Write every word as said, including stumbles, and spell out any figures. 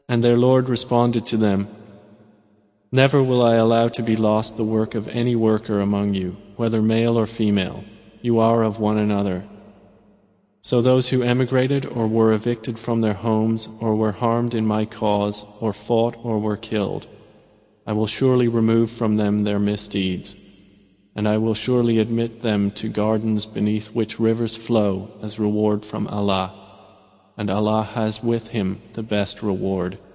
And their Lord responded to them, Never will I allow to be lost the work of any worker among you, whether male or female. You are of one another. So those who emigrated or were evicted from their homes or were harmed in my cause or fought or were killed, I will surely remove from them their misdeeds, and I will surely admit them to gardens beneath which rivers flow as reward from Allah, and Allah has with Him the best reward.